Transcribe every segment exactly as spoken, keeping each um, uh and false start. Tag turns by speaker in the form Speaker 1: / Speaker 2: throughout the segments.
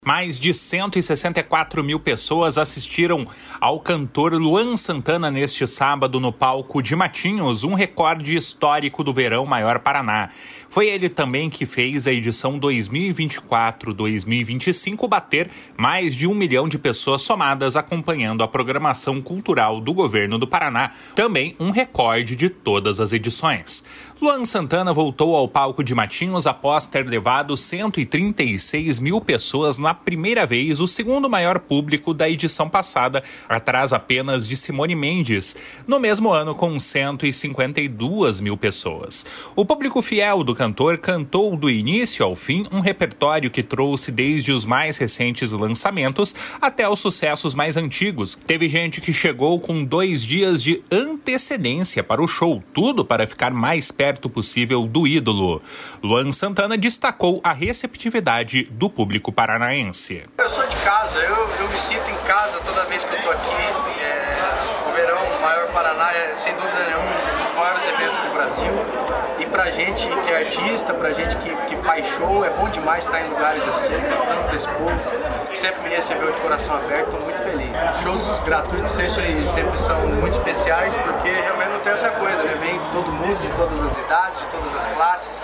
Speaker 1: Mais de cento e sessenta e quatro mil pessoas assistiram ao cantor Luan Santana neste sábado no palco de Matinhos, um recorde histórico do Verão Maior Paraná. Foi ele também que fez a edição dois mil e vinte e quatro dois mil e vinte e cinco bater mais de um milhão de pessoas somadas acompanhando a programação cultural do governo do Paraná, também um recorde de todas as edições. Luan Santana voltou ao palco de Matinhos após ter levado cento e trinta e seis mil pessoas na primeira vez, o segundo maior público da edição passada, atrás apenas de Simone Mendes, no mesmo ano com cento e cinquenta e duas mil pessoas. O público fiel do cantor cantou do início ao fim um repertório que trouxe desde os mais recentes lançamentos até os sucessos mais antigos. Teve gente que chegou com dois dias de antecedência para o show, tudo para ficar mais perto possível do ídolo. Luan Santana destacou a receptividade do público paranaense.
Speaker 2: Eu sou de casa, eu, eu me sinto em casa toda vez que eu tô aqui. É, o Verão Maior Paraná é, sem dúvida nenhuma, um dos maiores eventos do Brasil. E pra gente que é artista, pra gente que, que faz show, é bom demais estar em lugares assim, com tanto esse povo, que sempre me recebeu de coração aberto, tô muito feliz. Shows gratuitos sempre, sempre são muito especiais, porque realmente não tem essa coisa, né? Vem todo mundo, de todas as idades, de todas as classes,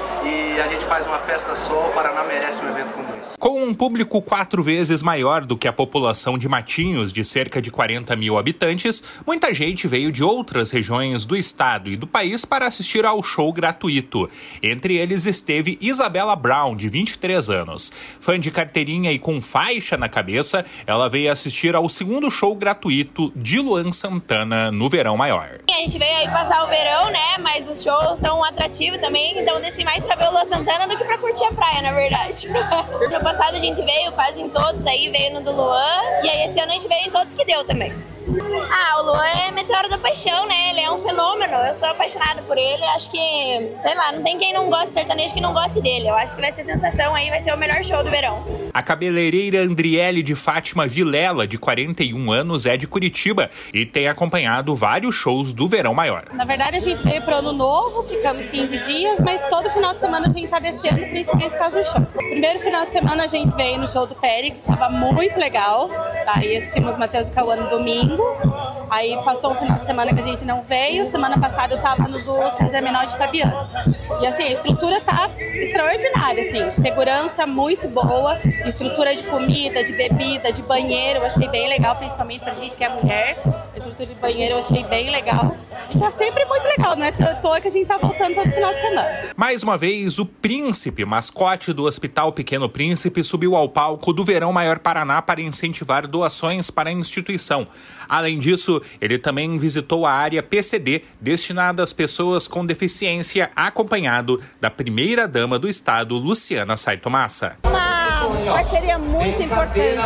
Speaker 2: e a gente faz uma festa só, o Paraná merece um evento como esse.
Speaker 1: Com um público quatro vezes maior do que a população de Matinhos, de cerca de quarenta mil habitantes, muita gente veio de outras regiões do estado e do país para assistir ao show gratuito. Entre eles esteve Isabela Brown, de vinte e três anos. Fã de carteirinha e com faixa na cabeça, ela veio assistir ao segundo show gratuito de Luan Santana no Verão Maior.
Speaker 3: A gente veio aí passar o verão, né? Mas os shows são atrativos também, então desci mais pra ver o Luan Santana do que pra curtir a praia, na verdade. No passado a gente veio quase em todos, aí veio no do Luan, e aí esse ano a gente veio em todos que deu também. Ah, o Luan é meteoro da paixão, né? Ele é um fenômeno, eu sou apaixonada por ele, acho que, sei lá, não tem quem não goste de sertanejo que não goste dele. Eu acho que vai ser sensação aí, vai ser o melhor show do verão.
Speaker 1: A cabeleireira Andriele de Fátima Vilela, de quarenta e um anos, é de Curitiba e tem acompanhado vários shows do Verão Maior.
Speaker 4: Na verdade, a gente veio pro Ano Novo, ficamos quinze dias, mas todo final de semana a gente tá descendo, principalmente por causa dos shows. Primeiro final de semana a gente veio no show do Périx, estava muito legal. Aí assistimos Matheus e Cauã no domingo. Aí passou um final de semana que a gente não veio. Semana passada eu tava no do César Menotti e Fabiano. E assim, a estrutura tá extraordinária, assim. Segurança muito boa, estrutura de comida, de bebida, de banheiro, eu achei bem legal, principalmente pra gente que é mulher. A estrutura de banheiro eu achei bem legal. E tá sempre muito legal, não é à toa que a gente tá voltando todo final de semana.
Speaker 1: Mais uma vez, o Príncipe, mascote do Hospital Pequeno Príncipe, subiu ao palco do Verão Maior Paraná para incentivar doações para a instituição. Além disso, ele também visitou a área P C D, destinada às pessoas com deficiência, acompanhado da primeira-dama do estado, Luciana Saito-Massa.
Speaker 5: Uma parceria muito importante,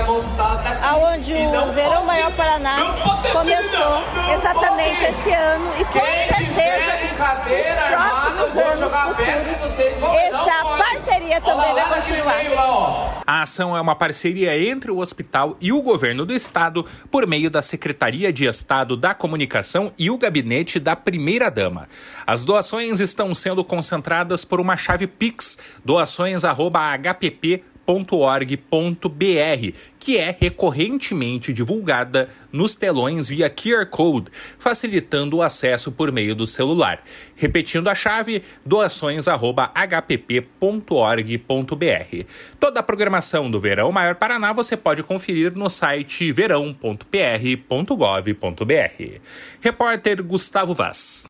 Speaker 5: onde o Verão Maior Paraná começou exatamente esse ano e com certeza nos próximos anos futuros essa parceria também vai continuar.
Speaker 1: A ação é uma parceria entre o hospital e o governo do estado por meio da Secretaria de Estado da Comunicação e o gabinete da primeira-dama. As doações estão sendo concentradas por uma chave Pix, doações arroba h p p ponto org ponto b r, que é recorrentemente divulgada nos telões via Q R Code, facilitando o acesso por meio do celular. Repetindo a chave, doações arroba h p p ponto org ponto b r. Toda a programação do Verão Maior Paraná você pode conferir no site verão ponto p r ponto gov ponto b r. Repórter Gustavo Vaz.